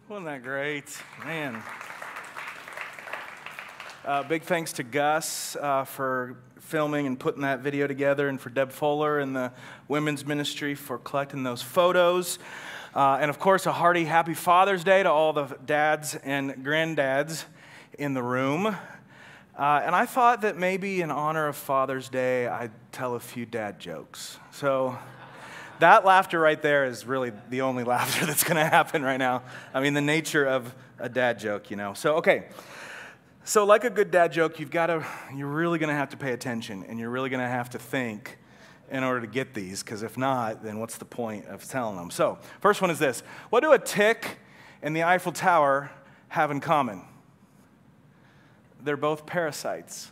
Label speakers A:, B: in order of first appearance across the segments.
A: Wasn't that great? Man. Big thanks to Gus for filming and putting that video together, and for Deb Fuller and the women's ministry for collecting those photos. And of course, a hearty happy Father's Day to all the dads and granddads in the room. And I thought that maybe in honor of Father's Day, I'd tell a few dad jokes. So that laughter right there is really the only laughter that's going to happen right now. I mean, the nature of a dad joke, you know. So, okay. So like a good dad joke, you're really going to have to pay attention, and you're really going to have to think in order to get these, because if not, then what's the point of telling them? So, first one is this. What do a tick and the Eiffel Tower have in common? They're both parasites.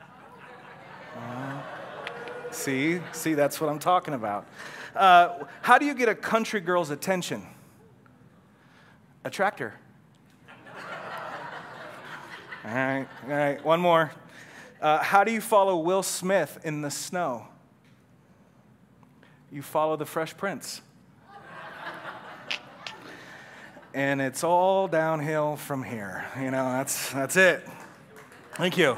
A: See, that's what I'm talking about. How do you get a country girl's attention? A tractor. All right, one more. How do you follow Will Smith in the snow? You follow the Fresh Prince. And it's all downhill from here. You know, that's it. Thank you.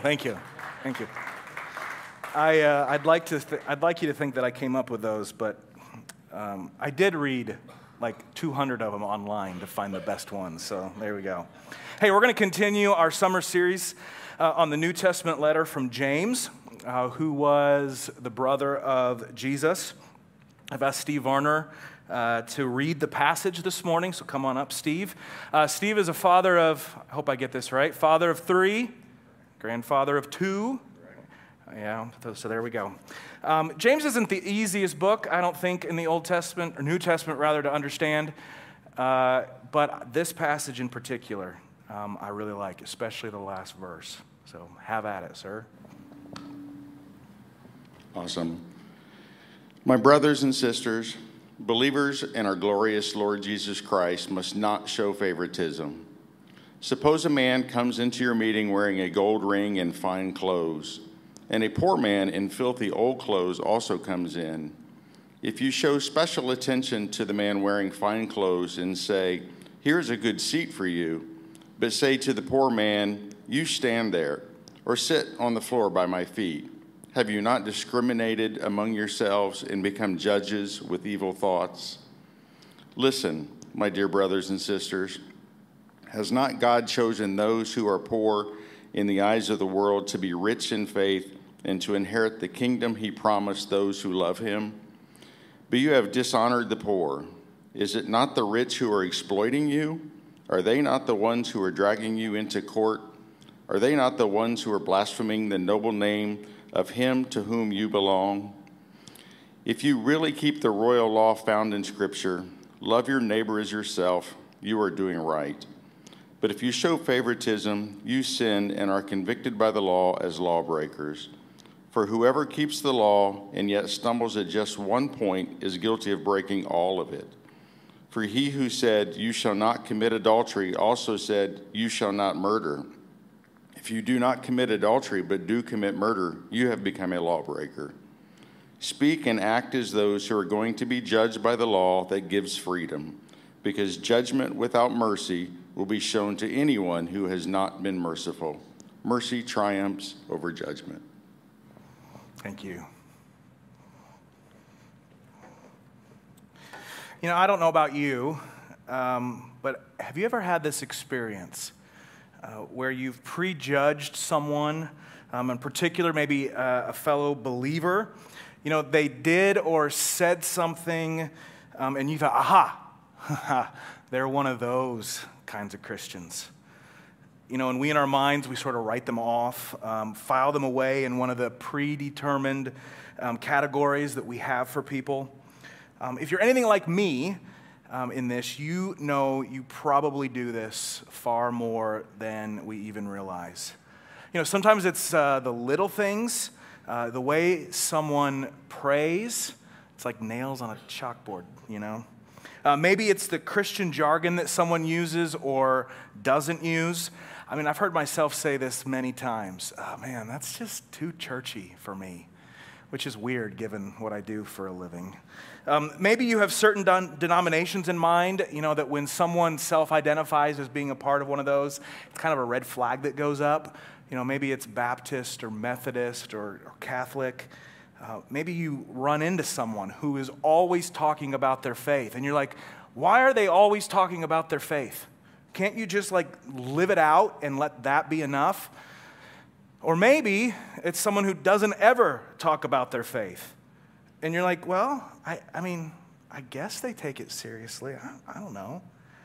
A: I'd like you to think that I came up with those, but I did read like 200 of them online to find the best ones, so there we go. Hey, we're going to continue our summer series on the New Testament letter from James, who was the brother of Jesus. I've asked Steve Varner to read the passage this morning, so come on up, Steve. Steve is a father of, I hope I get this right, father of 3, grandfather of 2. Yeah, so there we go. James isn't the easiest book, I don't think, in the Old Testament, or New Testament rather, to understand. But this passage in particular, I really like, especially the last verse. So have at it, sir.
B: Awesome. My brothers and sisters, believers in our glorious Lord Jesus Christ must not show favoritism. Suppose a man comes into your meeting wearing a gold ring and fine clothes, and a poor man in filthy old clothes also comes in. If you show special attention to the man wearing fine clothes and say, "Here's a good seat for you," but say to the poor man, "You stand there," or "Sit on the floor by my feet," have you not discriminated among yourselves and become judges with evil thoughts? Listen, my dear brothers and sisters, has not God chosen those who are poor in the eyes of the world to be rich in faith and to inherit the kingdom he promised those who love him? But you have dishonored the poor. Is it not the rich who are exploiting you? Are they not the ones who are dragging you into court? Are they not the ones who are blaspheming the noble name of him to whom you belong? If you really keep the royal law found in Scripture, love your neighbor as yourself, you are doing right. But if you show favoritism, you sin and are convicted by the law as lawbreakers. For whoever keeps the law and yet stumbles at just one point is guilty of breaking all of it. For he who said, "You shall not commit adultery," also said, "You shall not murder." If you do not commit adultery but do commit murder, you have become a lawbreaker. Speak and act as those who are going to be judged by the law that gives freedom, because judgment without mercy will be shown to anyone who has not been merciful. Mercy triumphs over judgment.
A: Thank you. You know, I don't know about you, but have you ever had this experience where you've prejudged someone, in particular maybe a fellow believer? You know, they did or said something, and you thought, aha, they're one of those kinds of Christians. You know, and we in our minds, we sort of write them off, file them away in one of the predetermined categories that we have for people. If you're anything like me in this, you know you probably do this far more than we even realize. You know, sometimes it's the little things, the way someone prays. It's like nails on a chalkboard, you know. Maybe it's the Christian jargon that someone uses or doesn't use. I mean, I've heard myself say this many times. Oh, man, that's just too churchy for me. which is weird given what I do for a living. Maybe you have certain denominations in mind, that when someone self-identifies as being a part of one of those, it's kind of a red flag that goes up. Maybe it's Baptist or Methodist or Catholic. Maybe you run into someone who is always talking about their faith, and you're like, why are they always talking about their faith? Can't you just live it out and let that be enough? Or maybe it's someone who doesn't ever talk about their faith. And you're like, well, I guess they take it seriously. I don't know.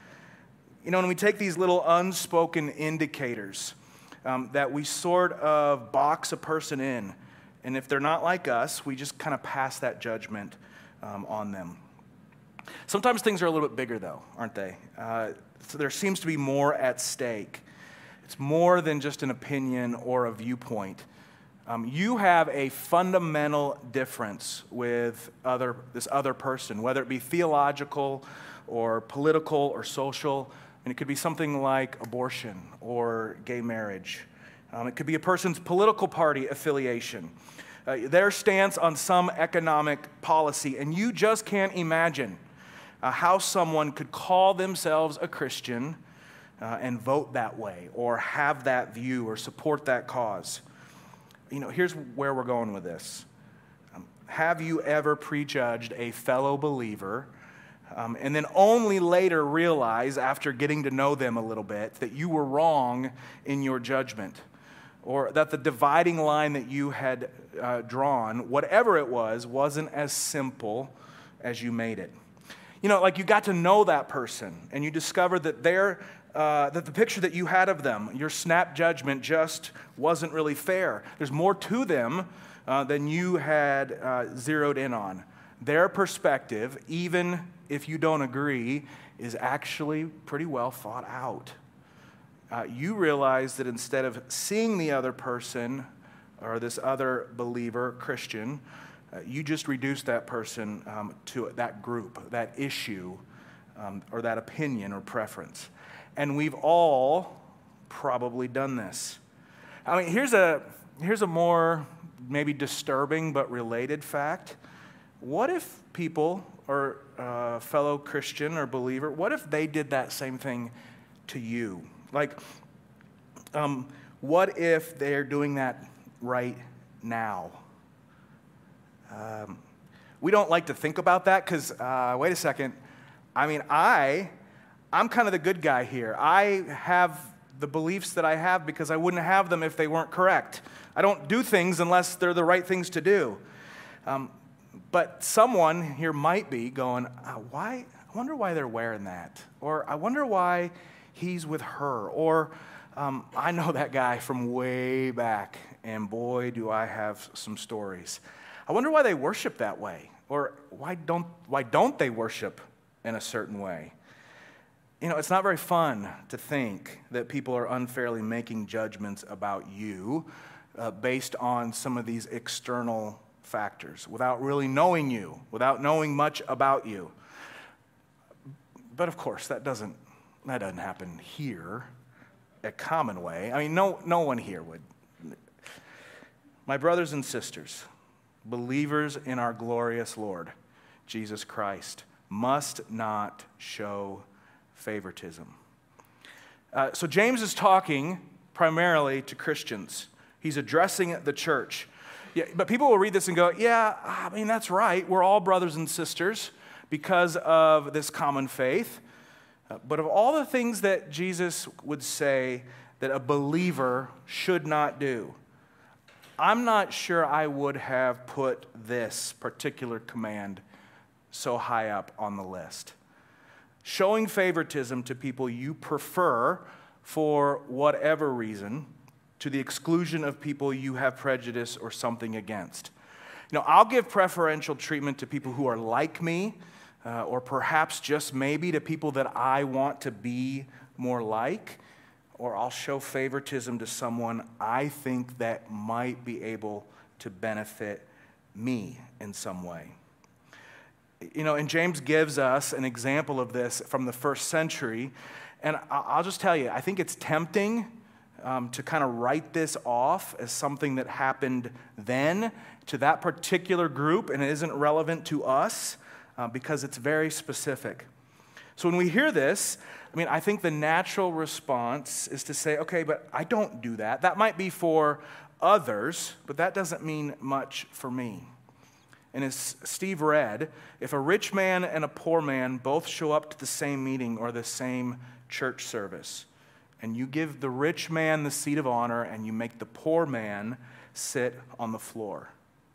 A: When we take these little unspoken indicators that we sort of box a person in, and if they're not like us, we just kind of pass that judgment on them. Sometimes things are a little bit bigger, though, aren't they? So there seems to be more at stake. It's more than just an opinion or a viewpoint. You have a fundamental difference with this other person, whether it be theological or political or social. And it could be something like abortion or gay marriage. It could be a person's political party affiliation, their stance on some economic policy. And you just can't imagine how someone could call themselves a Christian and vote that way or have that view or support that cause. Here's where we're going with this. Have you ever prejudged a fellow believer and then only later realize, after getting to know them a little bit, that you were wrong in your judgment, or that the dividing line that you had drawn, whatever it was, wasn't as simple as you made it? You got to know that person, and you discovered that that the picture that you had of them, your snap judgment, just wasn't really fair. There's more to them than you had zeroed in on. Their perspective, even if you don't agree, is actually pretty well thought out. You realize that instead of seeing the other person or this other believer, Christian, you just reduce that person to that group, that issue, or that opinion or preference. And we've all probably done this. Here's a more maybe disturbing but related fact. What if people, or fellow Christian or believer, what if they did that same thing to you? What if they're doing that right now? We don't like to think about that because, wait a second, I'm kind of the good guy here. I have the beliefs that I have because I wouldn't have them if they weren't correct. I don't do things unless they're the right things to do. But someone here might be going, I wonder why they're wearing that. Or I wonder why he's with her. Or I know that guy from way back, and boy, do I have some stories. I wonder why they worship that way. Or why don't they worship in a certain way? It's not very fun to think that people are unfairly making judgments about you based on some of these external factors, without really knowing you, without knowing much about you. But of course, that doesn't happen here at Commonway. No one here would. My brothers and sisters, believers in our glorious Lord, Jesus Christ, must not show favoritism. So James is talking primarily to Christians. He's addressing the church. Yeah, but people will read this and go, yeah, that's right. We're all brothers and sisters because of this common faith. But of all the things that Jesus would say that a believer should not do, I'm not sure I would have put this particular command so high up on the list. Showing favoritism to people you prefer for whatever reason, to the exclusion of people you have prejudice or something against. I'll give preferential treatment to people who are like me, or perhaps just maybe to people that I want to be more like, or I'll show favoritism to someone I think that might be able to benefit me in some way. And James gives us an example of this from the first century, and I'll just tell you, I think it's tempting to kind of write this off as something that happened then to that particular group, and it isn't relevant to us because it's very specific. So when we hear this, I think the natural response is to say, okay, but I don't do that. That might be for others, but that doesn't mean much for me. And as Steve read, if a rich man and a poor man both show up to the same meeting or the same church service, and you give the rich man the seat of honor and you make the poor man sit on the floor.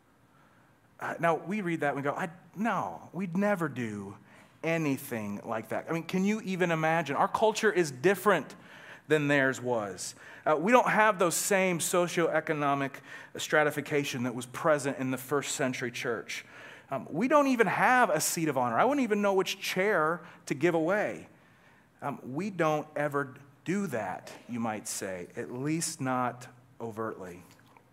A: Now, we read that and we go, no, we'd never do anything like that. Can you even imagine? Our culture is different than theirs was. We don't have those same socioeconomic stratification that was present in the first century church. We don't even have a seat of honor. I wouldn't even know which chair to give away. We don't ever do that, you might say, at least not overtly.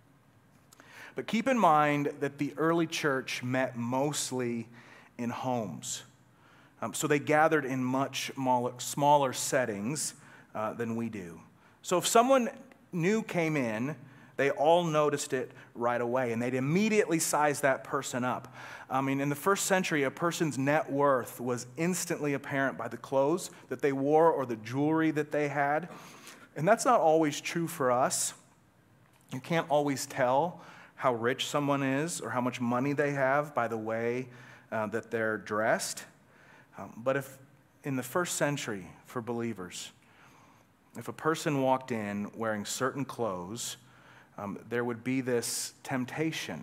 A: But keep in mind that the early church met mostly in homes. So they gathered in much smaller settings than we do. So if someone new came in, they all noticed it right away, and they'd immediately size that person up. In the first century, a person's net worth was instantly apparent by the clothes that they wore or the jewelry that they had. And that's not always true for us. You can't always tell how rich someone is or how much money they have by the way that they're dressed. But if in the first century, for believers, if a person walked in wearing certain clothes, there would be this temptation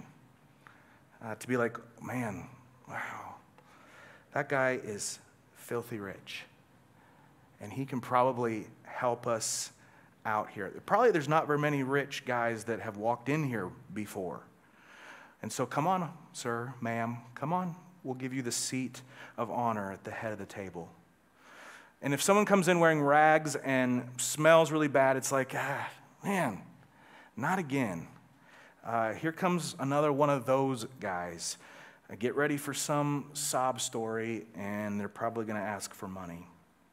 A: to be like, man, wow, that guy is filthy rich, and he can probably help us out here. Probably there's not very many rich guys that have walked in here before. And so come on, sir, ma'am, come on. We'll give you the seat of honor at the head of the table. And if someone comes in wearing rags and smells really bad, it's like, man, not again. Here comes another one of those guys. Get ready for some sob story, and they're probably going to ask for money.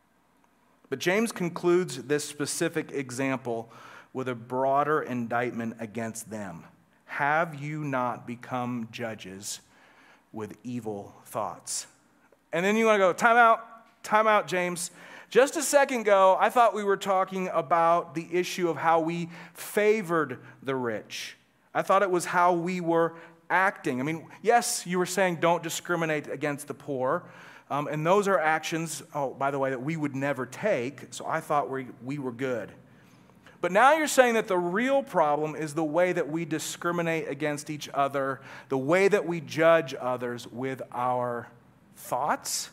A: But James concludes this specific example with a broader indictment against them. Have you not become judges with evil thoughts? And then you want to go, time out, James. Just a second ago, I thought we were talking about the issue of how we favored the rich. I thought it was how we were acting. Yes, you were saying don't discriminate against the poor. And those are actions, by the way, that we would never take. So I thought we were good. But now you're saying that the real problem is the way that we discriminate against each other, the way that we judge others with our thoughts.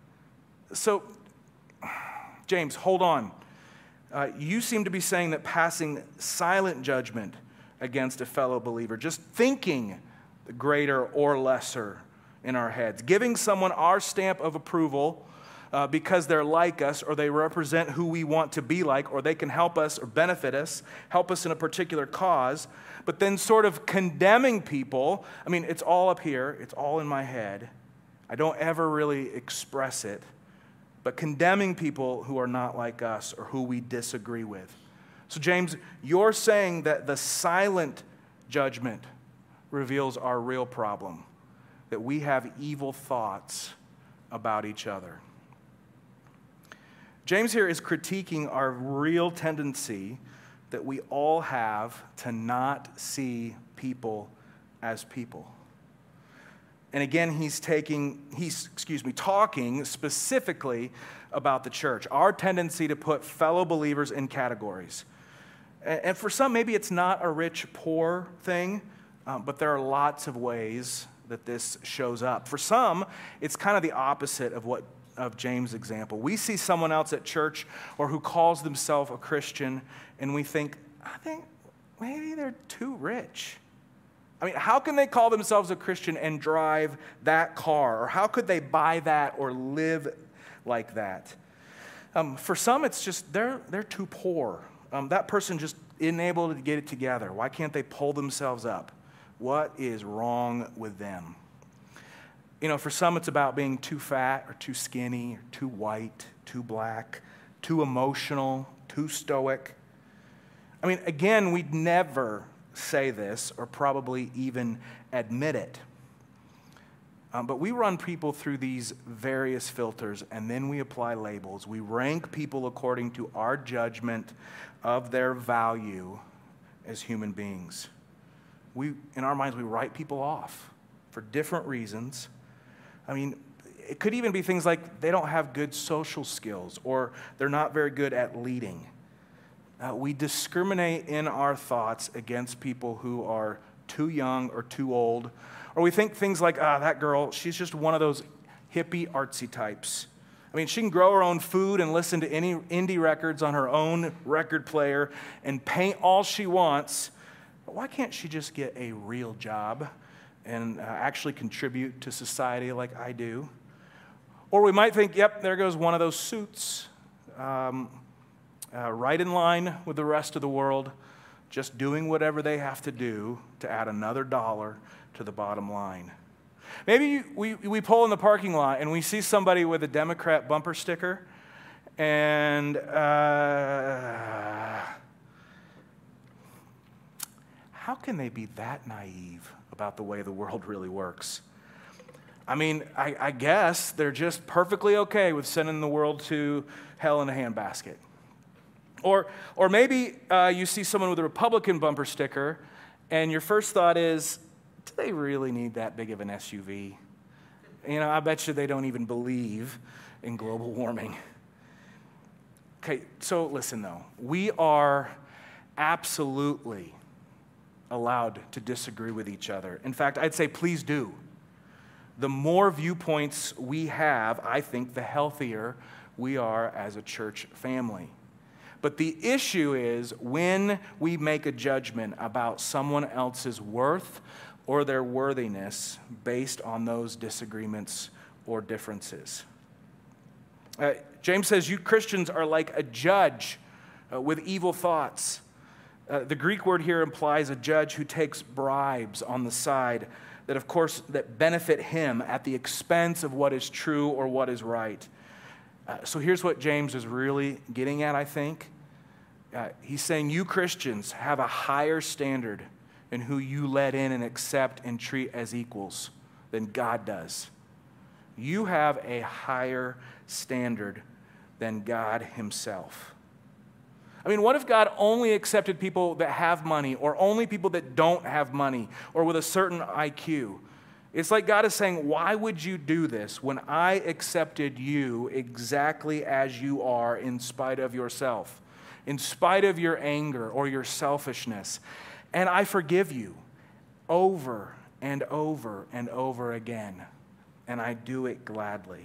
A: So, James, hold on. You seem to be saying that passing silent judgment against a fellow believer, just thinking the greater or lesser in our heads, giving someone our stamp of approval because they're like us or they represent who we want to be like, or they can help us or benefit us, help us in a particular cause, but then sort of condemning people. It's all up here. It's all in my head. I don't ever really express it, but condemning people who are not like us or who we disagree with. So, James, you're saying that the silent judgment reveals our real problem, that we have evil thoughts about each other. James here is critiquing our real tendency that we all have to not see people as people. And again, he's talking specifically about the church, our tendency to put fellow believers in categories. And for some, maybe it's not a rich-poor thing, but there are lots of ways that this shows up. For some, it's kind of the opposite of James' example. We see someone else at church or who calls themselves a Christian, and we think, I think maybe they're too rich. How can they call themselves a Christian and drive that car? Or how could they buy that or live like that? For some, it's just they're too poor. That person just isn't able to get it together. Why can't they pull themselves up? What is wrong with them? For some, it's about being too fat or too skinny or too white, too black, too emotional, too stoic. I mean, again, we'd never say this or probably even admit it. But we run people through these various filters, and then we apply labels. We rank people according to our judgment of their value as human beings. In our minds, we write people off for different reasons. I mean, it could even be things like they don't have good social skills or they're not very good at leading. We discriminate in our thoughts against people who are too young or too old. Or we think things like, that girl, she's just one of those hippie artsy types. I mean, she can grow her own food and listen to any indie records on her own record player and paint all she wants. But why can't she just get a real job and actually contribute to society like I do? Or we might think, yep, there goes one of those suits, right in line with the rest of the world, just doing whatever they have to do to add another dollar to the bottom line. Maybe we pull in the parking lot and we see somebody with a Democrat bumper sticker, and how can they be that naive about the way the world really works? I mean, I guess they're just perfectly okay with sending the world to hell in a handbasket. Or maybe you see someone with a Republican bumper sticker, and your first thought is, do they really need that big of an SUV? You know, I bet you they don't even believe in global warming. Okay, so listen though. We are absolutely allowed to disagree with each other. In fact, I'd say please do. The more viewpoints we have, I think, the healthier we are as a church family. But the issue is when we make a judgment about someone else's worth or their worthiness based on those disagreements or differences. James says, you Christians are like a judge with evil thoughts. The Greek word here implies a judge who takes bribes on the side that, of course, that benefit him at the expense of what is true or what is right. So here's what James is really getting at, I think. He's saying you Christians have a higher standard in who you let in and accept and treat as equals than God does. You have a higher standard than God himself. I mean, what if God only accepted people that have money or only people that don't have money or with a certain IQ? It's like God is saying, why would you do this when I accepted you exactly as you are in spite of yourself, in spite of your anger or your selfishness? And I forgive you over and over and over again, and I do it gladly.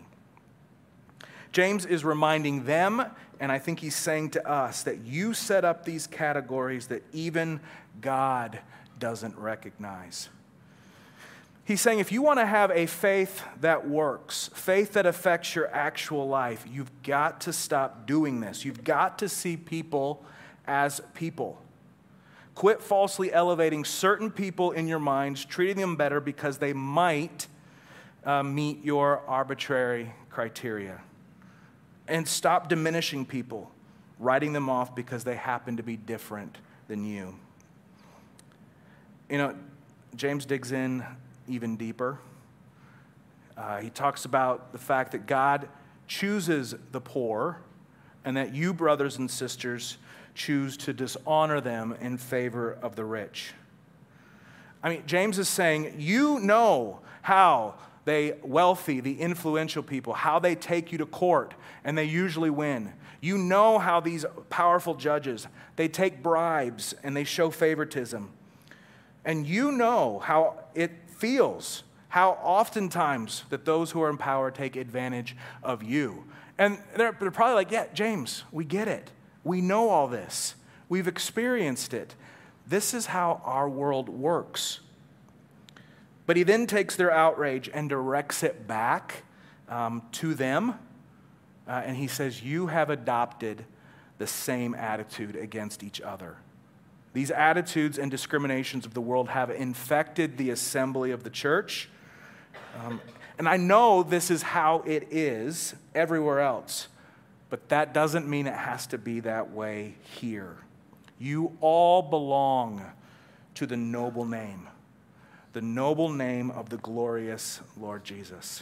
A: James is reminding them, and I think he's saying to us, that you set up these categories that even God doesn't recognize. He's saying if you want to have a faith that works, faith that affects your actual life, you've got to stop doing this. You've got to see people as people. Quit falsely elevating certain people in your minds, treating them better because they might meet your arbitrary criteria. And stop diminishing people, writing them off because they happen to be different than you. You know, James digs in even deeper. He talks about the fact that God chooses the poor and that you, brothers and sisters, choose to dishonor them in favor of the rich. I mean, James is saying, you know how the influential people, how they take you to court and they usually win. You know how these powerful judges, they take bribes and they show favoritism. And you know how it feels, how oftentimes that those who are in power take advantage of you. And they're probably like, yeah, James, we get it. We know all this. We've experienced it. This is how our world works. But he then takes their outrage and directs it back to them. And he says, you have adopted the same attitude against each other. These attitudes and discriminations of the world have infected the assembly of the church. And I know this is how it is everywhere else. But that doesn't mean it has to be that way here. You all belong to the noble name of the glorious Lord Jesus.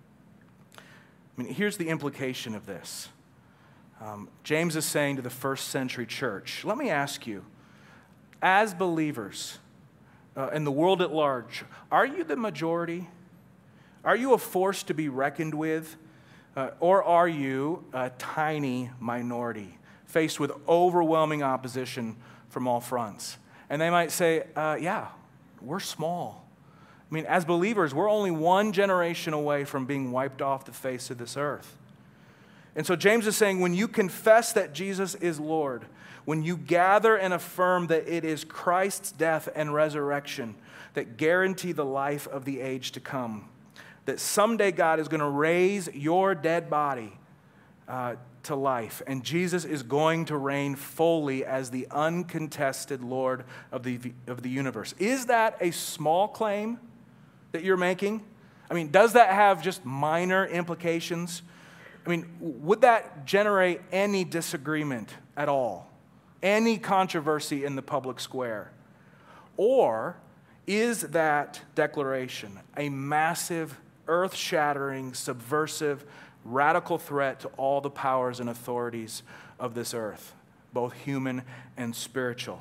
A: I mean, here's the implication of this. James is saying to the first century church, let me ask you, as believers in the world at large, are you the majority? Are you a force to be reckoned with? Or are you a tiny minority faced with overwhelming opposition from all fronts? And they might say, yeah, we're small. I mean, as believers, we're only one generation away from being wiped off the face of this earth. And so James is saying, when you confess that Jesus is Lord, when you gather and affirm that it is Christ's death and resurrection that guarantee the life of the age to come, that someday God is going to raise your dead body to life, and Jesus is going to reign fully as the uncontested Lord of the universe. Is that a small claim that you're making? I mean, does that have just minor implications? I mean, would that generate any disagreement at all? Any controversy in the public square? Or is that declaration a massive, earth-shattering, subversive, radical threat to all the powers and authorities of this earth, both human and spiritual?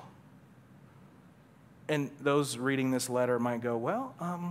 A: And those reading this letter might go, well,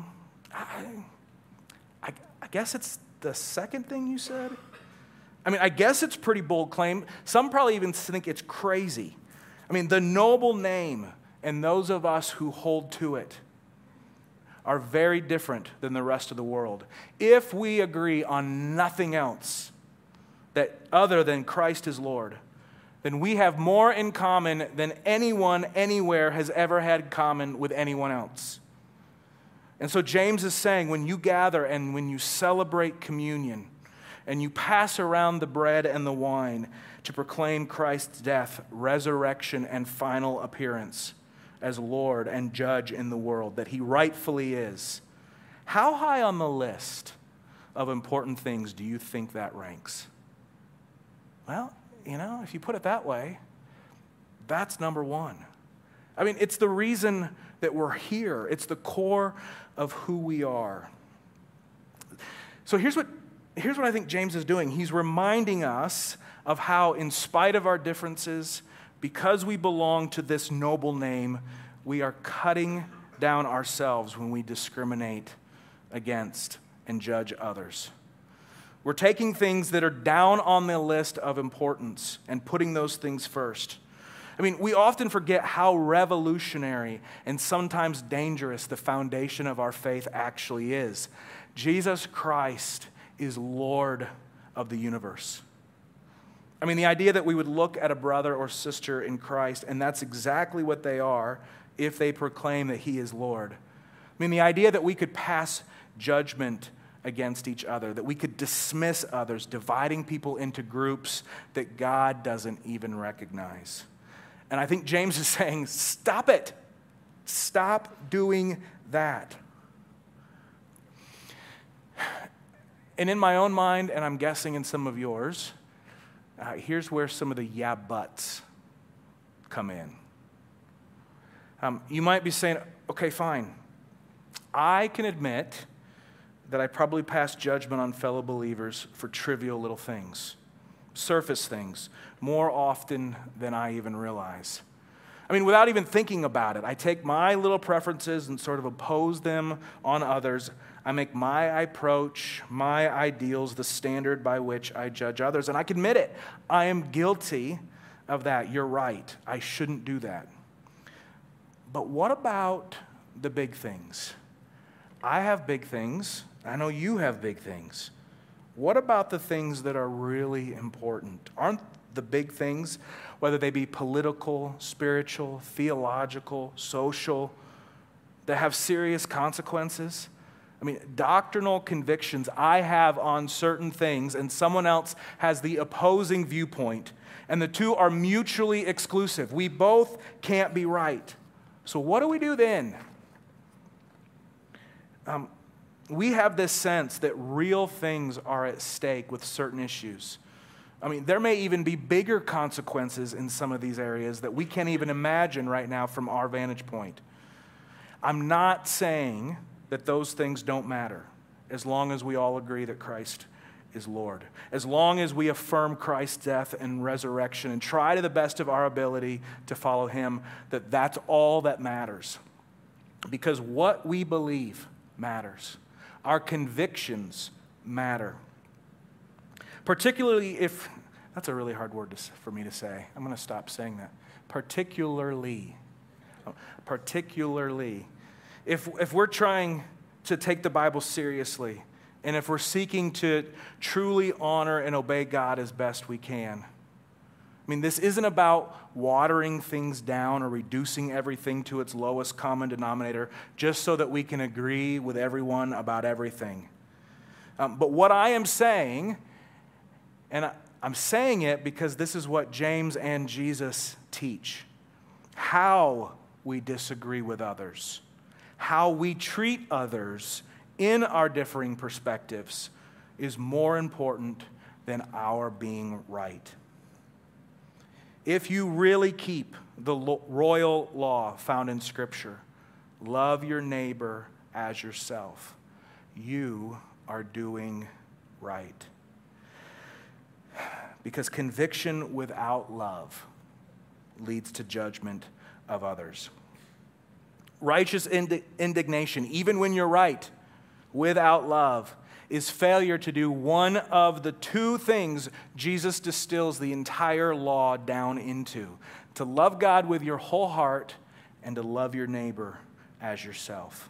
A: I guess it's the second thing you said. I mean, I guess it's a pretty bold claim. Some probably even think it's crazy. I mean, the noble name and those of us who hold to it are very different than the rest of the world. If we agree on nothing else that other than Christ is Lord, then we have more in common than anyone anywhere has ever had in common with anyone else. And so James is saying, when you gather and when you celebrate communion and you pass around the bread and the wine to proclaim Christ's death, resurrection, and final appearance as Lord and Judge in the world, that he rightfully is, how high on the list of important things do you think that ranks? Well, if you put it that way, that's number one. I mean, it's the reason that we're here. It's the core of who we are. So here's what I think James is doing. He's reminding us of how, in spite of our differences, because we belong to this noble name, we are cutting down ourselves when we discriminate against and judge others. We're taking things that are down on the list of importance and putting those things first. I mean, we often forget how revolutionary and sometimes dangerous the foundation of our faith actually is. Jesus Christ is Lord of the universe. I mean, the idea that we would look at a brother or sister in Christ, and that's exactly what they are if they proclaim that he is Lord. I mean, the idea that we could pass judgment against each other, that we could dismiss others, dividing people into groups that God doesn't even recognize. And I think James is saying, stop it. Stop doing that. And in my own mind, and I'm guessing in some of yours, here's where some of the yeah buts come in. You might be saying, okay, fine. I can admit that I probably pass judgment on fellow believers for trivial little things, surface things, more often than I even realize. I mean, without even thinking about it, I take my little preferences and sort of oppose them on others. I make my approach, my ideals, the standard by which I judge others. And I can admit it. I am guilty of that. You're right. I shouldn't do that. But what about the big things? I have big things. I know you have big things. What about the things that are really important? Aren't the big things, whether they be political, spiritual, theological, social, that have serious consequences? I mean, doctrinal convictions I have on certain things, and someone else has the opposing viewpoint, and the two are mutually exclusive. We both can't be right. So what do we do then? We have this sense that real things are at stake with certain issues. I mean, there may even be bigger consequences in some of these areas that we can't even imagine right now from our vantage point. I'm not saying that those things don't matter as long as we all agree that Christ is Lord. As long as we affirm Christ's death and resurrection and try to the best of our ability to follow him, that's all that matters. Because what we believe matters. Our convictions matter. Particularly if, that's a really hard word for me to say. I'm going to stop saying that. Particularly. If we're trying to take the Bible seriously, and if we're seeking to truly honor and obey God as best we can, I mean, this isn't about watering things down or reducing everything to its lowest common denominator just so that we can agree with everyone about everything. But what I am saying, and I'm saying it because this is what James and Jesus teach, how we disagree with others, how we treat others in our differing perspectives is more important than our being right. If you really keep the royal law found in Scripture, love your neighbor as yourself, you are doing right. Because conviction without love leads to judgment of others. Righteous indignation, even when you're right, without love, is failure to do one of the two things Jesus distills the entire law down into: to love God with your whole heart and to love your neighbor as yourself.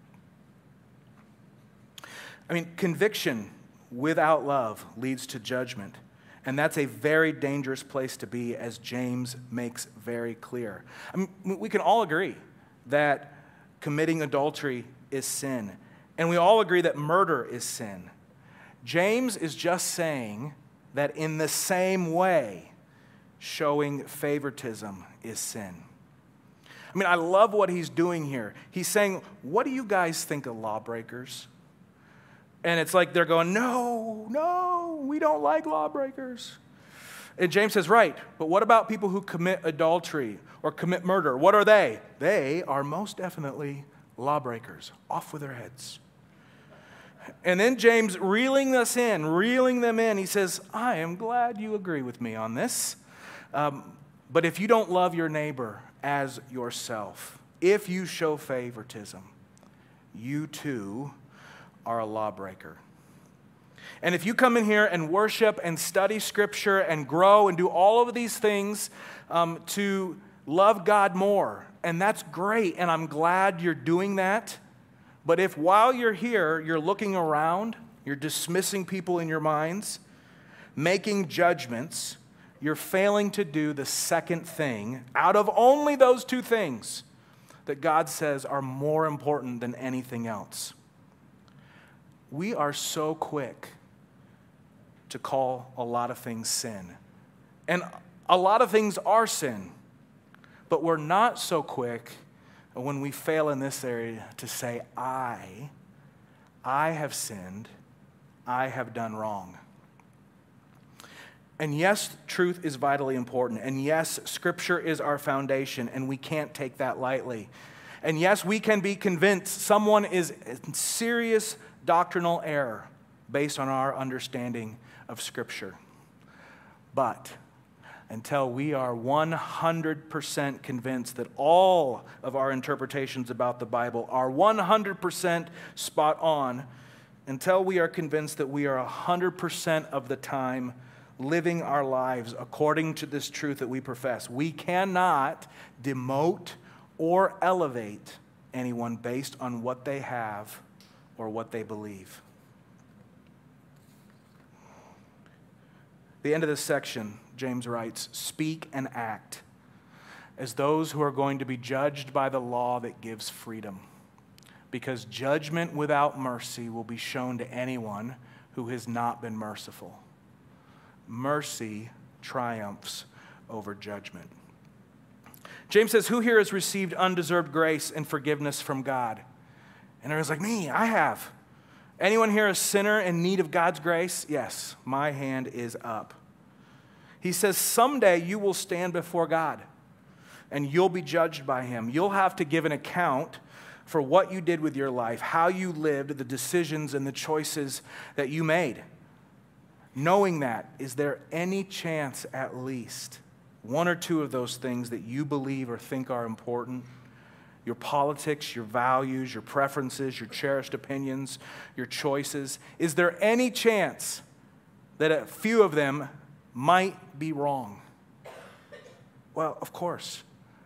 A: I mean, conviction without love leads to judgment. And that's a very dangerous place to be, as James makes very clear. I mean, we can all agree that committing adultery is sin. And we all agree that murder is sin. James is just saying that in the same way, showing favoritism is sin. I mean, I love what he's doing here. He's saying, what do you guys think of lawbreakers? And it's like they're going, no, we don't like lawbreakers. And James says, right, but what about people who commit adultery or commit murder? What are they? They are most definitely lawbreakers. Off with their heads. And then James, reeling them in, he says, I am glad you agree with me on this. But if you don't love your neighbor as yourself, if you show favoritism, you too are a lawbreaker. And if you come in here and worship and study Scripture and grow and do all of these things to love God more, and that's great, and I'm glad you're doing that. But if while you're here, you're looking around, you're dismissing people in your minds, making judgments, you're failing to do the second thing out of only those two things that God says are more important than anything else. We are so quick to call a lot of things sin. And a lot of things are sin. But we're not so quick when we fail in this area to say, I have sinned, I have done wrong. And yes, truth is vitally important. And yes, Scripture is our foundation, and we can't take that lightly. And yes, we can be convinced someone is in serious doctrinal error based on our understanding of Scripture. But until we are 100% convinced that all of our interpretations about the Bible are 100% spot on, until we are convinced that we are 100% of the time living our lives according to this truth that we profess, we cannot demote or elevate anyone based on what they have or what they believe. The end of this section, James writes, speak and act as those who are going to be judged by the law that gives freedom, because judgment without mercy will be shown to anyone who has not been merciful. Mercy triumphs over judgment. James says, who here has received undeserved grace and forgiveness from God? And everyone's like, me, I have. Anyone here a sinner in need of God's grace? Yes, my hand is up. He says someday you will stand before God and you'll be judged by him. You'll have to give an account for what you did with your life, how you lived, the decisions and the choices that you made. Knowing that, is there any chance at least one or two of those things that you believe or think are important? Your politics, your values, your preferences, your cherished opinions, your choices. Is there any chance that a few of them might be wrong? Well, of course.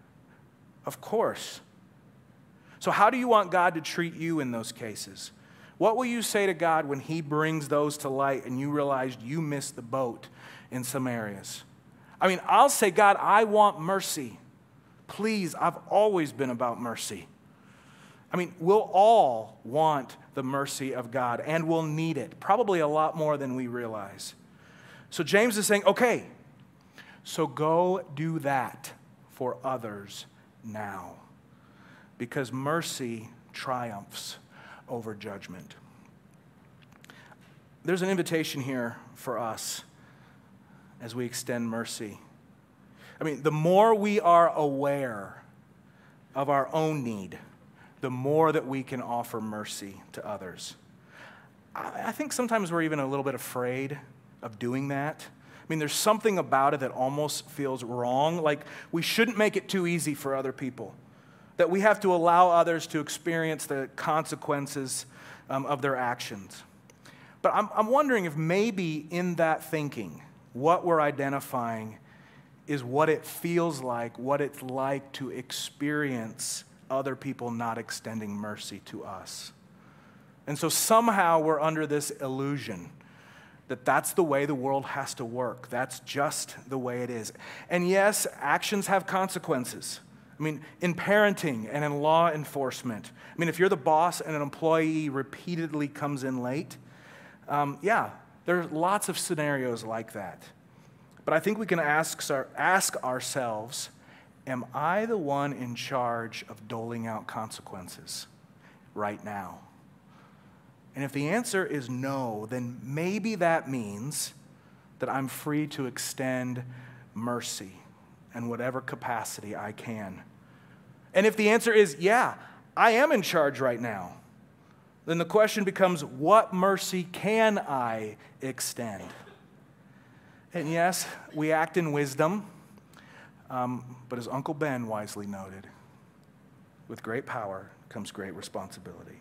A: Of course. So how do you want God to treat you in those cases? What will you say to God when he brings those to light and you realize you missed the boat in some areas? I mean, I'll say, God, I want mercy. Please, I've always been about mercy. I mean, we'll all want the mercy of God and we'll need it, probably a lot more than we realize. So James is saying, okay, so go do that for others now, because mercy triumphs over judgment. There's an invitation here for us as we extend mercy. I mean, the more we are aware of our own need, the more that we can offer mercy to others. I think sometimes we're even a little bit afraid of doing that. I mean, there's something about it that almost feels wrong, like we shouldn't make it too easy for other people, that we have to allow others to experience the consequences of their actions. But I'm wondering if maybe in that thinking, what we're identifying is what it feels like, what it's like to experience other people not extending mercy to us. And so somehow we're under this illusion that that's the way the world has to work. That's just the way it is. And yes, actions have consequences. I mean, in parenting and in law enforcement. I mean, if you're the boss and an employee repeatedly comes in late, there's lots of scenarios like that. But I think we can ask ourselves, am I the one in charge of doling out consequences right now? And if the answer is no, then maybe that means that I'm free to extend mercy in whatever capacity I can. And if the answer is, yeah, I am in charge right now, then the question becomes, what mercy can I extend? And yes, we act in wisdom, but as Uncle Ben wisely noted, with great power comes great responsibility.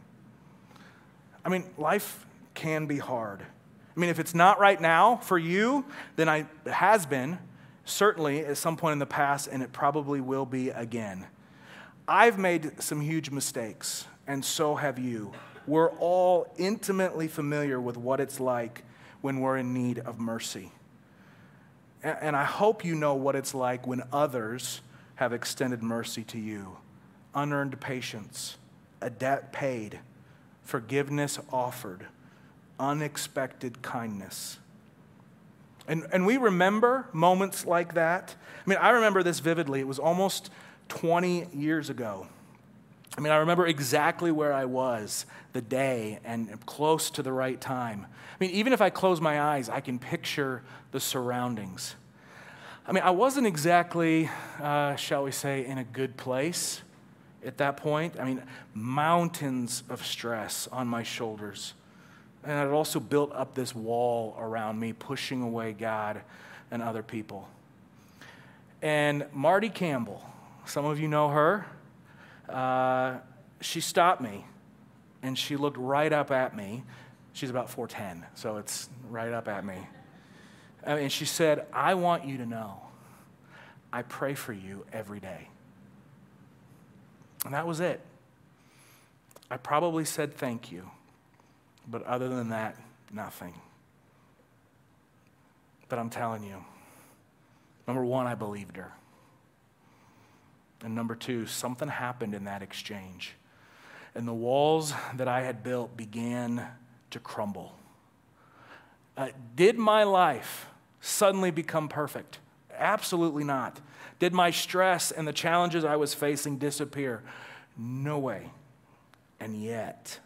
A: I mean, life can be hard. I mean, if it's not right now for you, then it has been, certainly at some point in the past, and it probably will be again. I've made some huge mistakes, and so have you. We're all intimately familiar with what it's like when we're in need of mercy. And I hope you know what it's like when others have extended mercy to you. Unearned patience, a debt paid, forgiveness offered, unexpected kindness. And we remember moments like that. I mean, I remember this vividly. It was almost 20 years ago. I mean, I remember exactly where I was the day and close to the right time. I mean, even if I close my eyes, I can picture the surroundings. I mean, I wasn't exactly, shall we say, in a good place at that point. I mean, mountains of stress on my shoulders. And I'd also built up this wall around me, pushing away God and other people. And Marty Campbell, some of you know her, she stopped me, and she looked right up at me. She's about 4'10", so it's right up at me. And she said, I want you to know, I pray for you every day. And that was it. I probably said thank you, but other than that, nothing. But I'm telling you, number one, I believed her. And number two, something happened in that exchange. And the walls that I had built began to crumble. Did my life suddenly become perfect? Absolutely not. Did my stress and the challenges I was facing disappear? No way. And yet,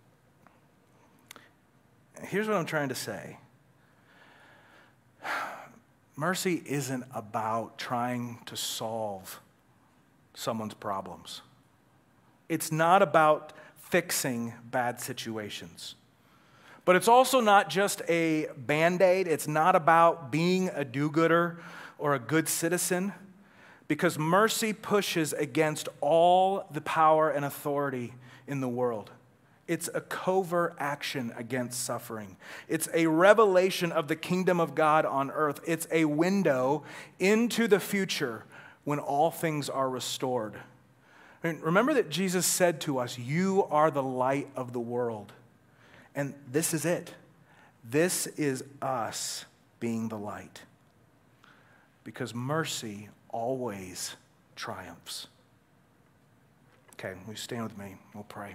A: here's what I'm trying to say. mercy isn't about trying to solve someone's problems. It's not about fixing bad situations. But it's also not just a Band-Aid. It's not about being a do-gooder or a good citizen, because mercy pushes against all the power and authority in the world. It's a covert action against suffering. It's a revelation of the kingdom of God on earth. It's a window into the future when all things are restored. I mean, remember that Jesus said to us, "You are the light of the world." And this is it. This is us being the light. Because mercy always triumphs. Okay, will you stand with me? We'll pray.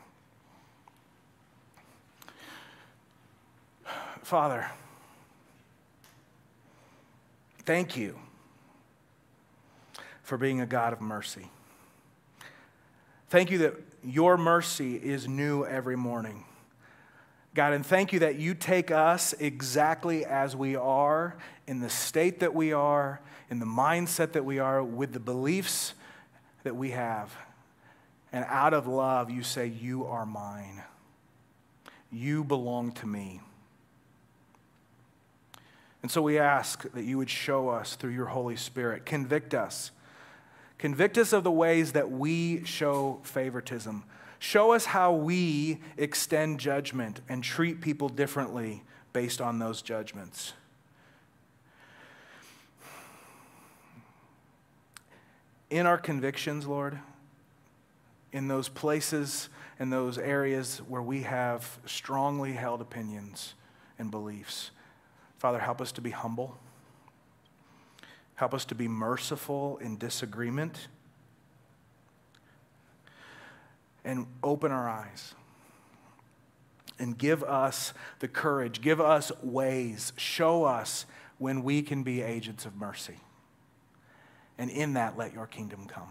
A: Father, thank you for being a God of mercy. Thank you that your mercy is new every morning. God, and thank you that you take us exactly as we are, in the state that we are, in the mindset that we are, with the beliefs that we have. And out of love, you say, "You are mine. You belong to me." And so we ask that you would show us through your Holy Spirit. Convict us. Convict us of the ways that we show favoritism. Show us how we extend judgment and treat people differently based on those judgments. In our convictions, Lord, in those places and those areas where we have strongly held opinions and beliefs, Father, help us to be humble. Help us to be merciful in disagreement. And open our eyes. And give us the courage. Give us ways. Show us when we can be agents of mercy. And in that, let your kingdom come.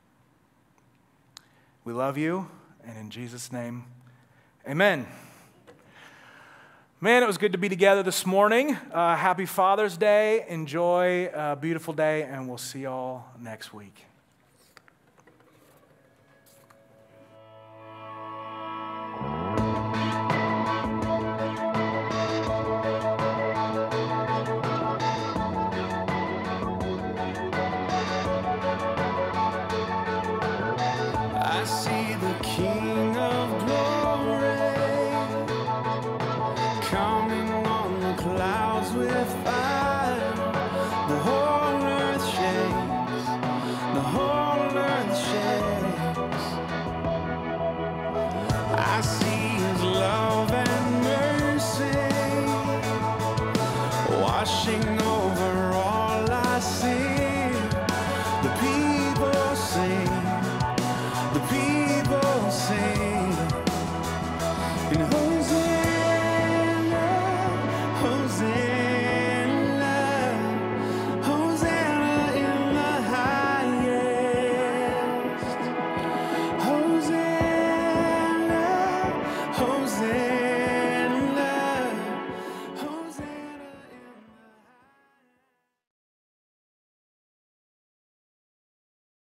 A: We love you, and in Jesus' name, amen. Man, it was good to be together this morning. Happy Father's Day. Enjoy a beautiful day, and we'll see y'all next week.
C: I see the King of Glory coming on the clouds with fire. The whole earth shakes. The whole earth shakes. I see his love and mercy washing